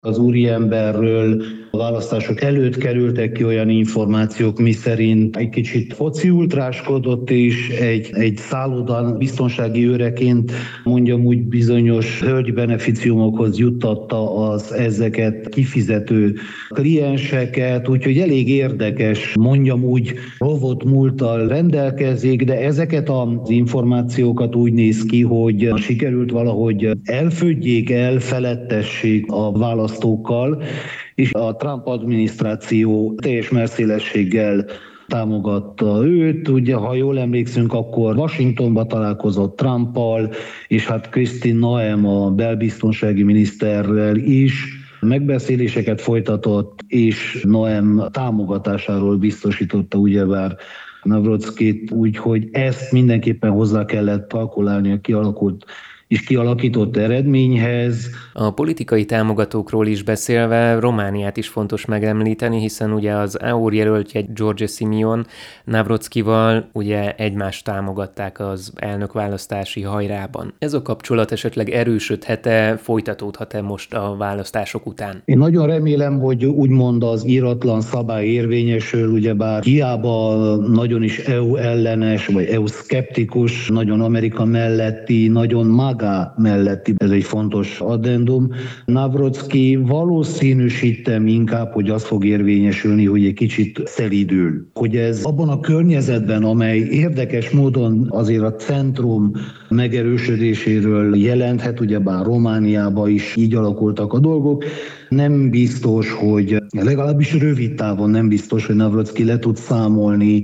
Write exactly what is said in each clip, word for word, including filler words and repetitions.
Az úriemberről a választások előtt kerültek ki olyan információk, miszerint egy kicsit foci ultráskodott is, egy, egy szállodán biztonsági őreként mondjam úgy bizonyos hölgy beneficiumokhoz juttatta az ezeket kifizető klienseket, úgyhogy elég érdekes, mondjam úgy rovott múlttal rendelkezik, de ezeket az információkat úgy néz ki, hogy sikerült valahogy elfödjék, elfelettessék a választókkal, és a Trump adminisztráció teljes merszélességgel támogatta őt. Ugye, ha jól emlékszünk, akkor Washingtonban találkozott Trumpal, és hát Kristi Noem, a belbiztonsági miniszterrel is megbeszéléseket folytatott, és Noem támogatásáról biztosította ugyebár Navracskyt, úgyhogy ezt mindenképpen hozzá kellett kalkulálni a kialakult és kialakított eredményhez. A politikai támogatókról is beszélve Romániát is fontos megemlíteni, hiszen ugye az é u jelöltje Giorgia Simion Navracskyval ugye egymást támogatták az elnökválasztási hajrában. Ez a kapcsolat esetleg erősödhet-e, folytatódhat-e most a választások után? Én nagyon remélem, hogy úgymond az íratlan szabály érvényesül, ugyebár hiába nagyon is é u ellenes, vagy é u szkeptikus, nagyon Amerika melletti, nagyon maga melletti, ez egy fontos addendum. Navracsky valószínűsítem inkább, hogy az fog érvényesülni, hogy egy kicsit szelídül. Hogy ez abban a környezetben, amely érdekes módon azért a centrum megerősödéséről jelenthet, ugyebár Romániában is így alakultak a dolgok, nem biztos, hogy legalábbis rövid távon nem biztos, hogy Navracsky le tud számolni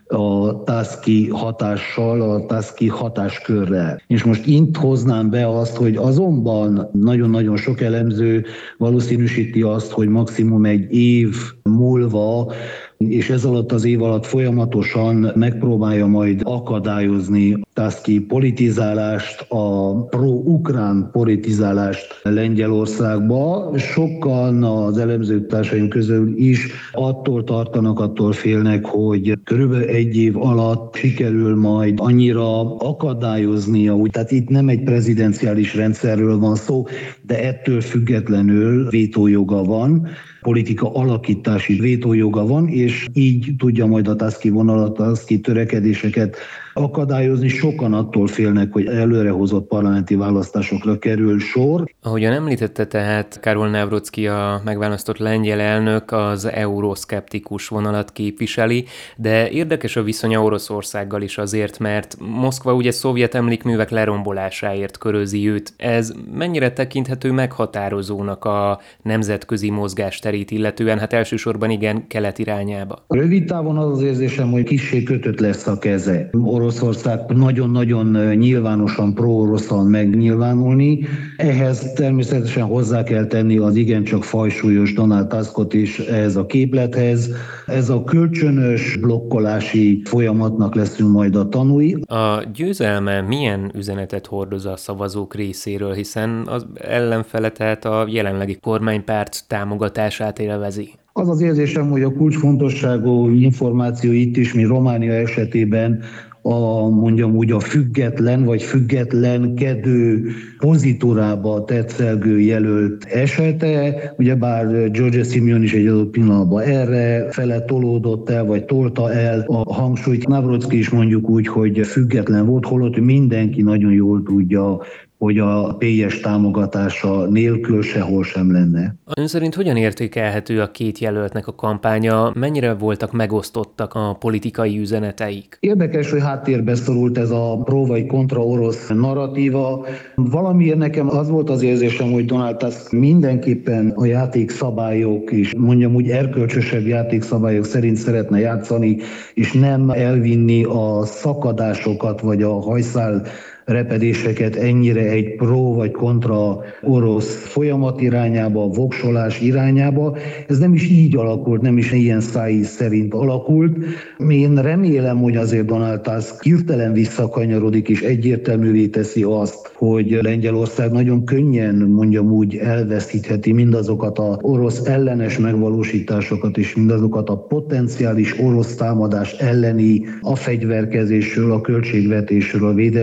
a Tusk hatással, a Tusk hatáskörrel. És most itt hoznám be azt, hogy azonban nagyon-nagyon sok elemző valószínűsíti azt, hogy maximum egy év múlva, és ez alatt az év alatt folyamatosan megpróbálja majd akadályozni Tusk politizálást, a pro-ukrán politizálást Lengyelországba. Sokan az elemzőtársaim közül is attól tartanak, attól félnek, hogy körülbelül egy év alatt sikerül majd annyira akadályoznia, úgy, tehát itt nem egy prezidenciális rendszerről van szó, de ettől függetlenül vétójoga van, politika alakítási vétójoga van, és így tudja majd a Tusk vonalat, a Tusk törekedéseket akadályozni. Sokan attól félnek, hogy előrehozott parlamenti választásokra kerül sor. Ahogyan említette, tehát Karol Nawrocki, a megválasztott lengyel elnök, az euroszkeptikus vonalat képviseli, de érdekes a viszonya Oroszországgal is azért, mert Moszkva ugye szovjet emlékművek lerombolásáért körözi őt. Ez mennyire tekinthető meghatározónak a nemzetközi mozgásterét illetően, hát elsősorban igen, kelet irányába? Rövid távon az az érzésem, hogy kissé kötött lesz a keze. Oroszország nagyon-nagyon nyilvánosan pro-oroszan megnyilvánulni. Ehhez természetesen hozzá kell tenni az igencsak fajsúlyos Donald Tuskot is ehhez a képlethez. Ez a kölcsönös blokkolási folyamatnak leszünk majd a tanúi. A győzelme milyen üzenetet hordoz a szavazók részéről, hiszen az ellenfele, tehát a jelenlegi kormánypárt támogatását élvezi? Az az érzésem, hogy a kulcsfontosságú információ itt is, mint Románia esetében, a, mondjam úgy, a független vagy függetlenkedő pozitúrába tetszelgő jelölt esete. Ugyebár Giorgia Simion is egy adott pillanatban erre fele tolódott el, vagy tolta el a hangsúlyt. Navracsky is mondjuk úgy, hogy független volt, holott mindenki nagyon jól tudja, hogy a pé es támogatása nélkül sehol sem lenne. Ön szerint hogyan értékelhető a két jelöltnek a kampánya? Mennyire voltak megosztottak a politikai üzeneteik? Érdekes, hogy háttérbe szorult ez a pro vagy kontra orosz narratíva. Valamiért nekem az volt az érzésem, hogy Donald Tusk mindenképpen a játékszabályok és mondjam úgy erkölcsösebb játékszabályok szerint szeretne játszani, és nem elvinni a szakadásokat vagy a hajszál repedéseket ennyire egy pro vagy kontra orosz folyamat irányába, voksolás irányába. Ez nem is így alakult, nem is ilyen száj szerint alakult. Én remélem, hogy azért Donald Tusk hirtelen visszakanyarodik és egyértelművé teszi azt, hogy Lengyelország nagyon könnyen, mondjam úgy, elveszítheti mindazokat az orosz ellenes megvalósításokat és mindazokat a potenciális orosz támadás elleni a fegyverkezésről, a költségvetésről, a védelmi költségvetésről,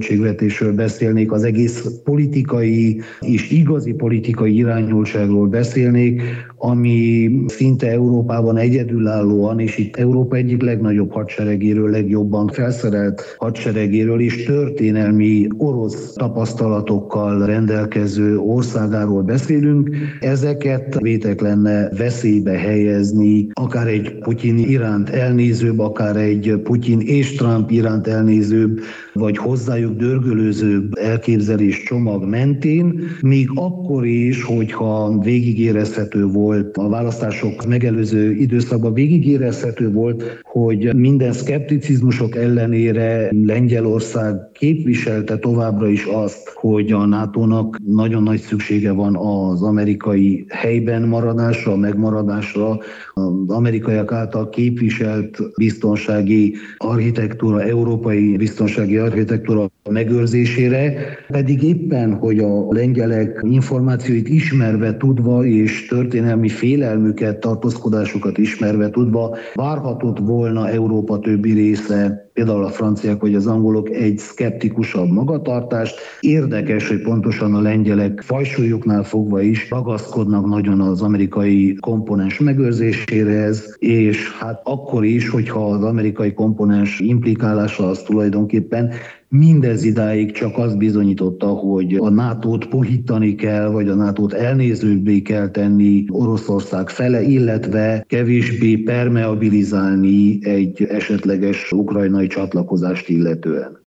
költségvetésről beszélnék, az egész politikai és igazi politikai irányultságról beszélnék, ami szinte Európában egyedülállóan, és itt Európa egyik legnagyobb hadseregéről, legjobban felszerelt hadseregéről és történelmi orosz tapasztalatokkal rendelkező országáról beszélünk. Ezeket vétek lenne veszélybe helyezni, akár egy Putyin iránt elnézőbb, akár egy Putyin és Trump iránt elnézőbb, vagy hozzájuk dörgölőzőbb elképzelés csomag mentén, még akkor is, hogyha végigérezhető volt a választások megelőző időszakban, végigérezhető volt, hogy minden szkepticizmusok ellenére Lengyelország képviselte továbbra is azt, hogy a nátónak nagyon nagy szüksége van az amerikai helyben maradásra, megmaradásra, az amerikaiak által képviselt biztonsági architektúra, európai biztonsági architektúra megőrzésére, pedig éppen, hogy a lengyelek információit ismerve tudva és történelmi félelmüket, tartózkodásukat ismerve tudva várhatott volna Európa többi része, például a franciák vagy az angolok egy szkeptikusabb magatartást. Érdekes, hogy pontosan a lengyelek fajsúlyuknál fogva is ragaszkodnak nagyon az amerikai komponens megőrzéséhez, és hát akkor is, hogyha az amerikai komponens implikálása az tulajdonképpen mindez idáig csak azt bizonyította, hogy a nátót puhítani kell, vagy a nátót elnézőbbé kell tenni Oroszország fele, illetve kevésbé permeabilizálni egy esetleges ukrajnai csatlakozást illetően.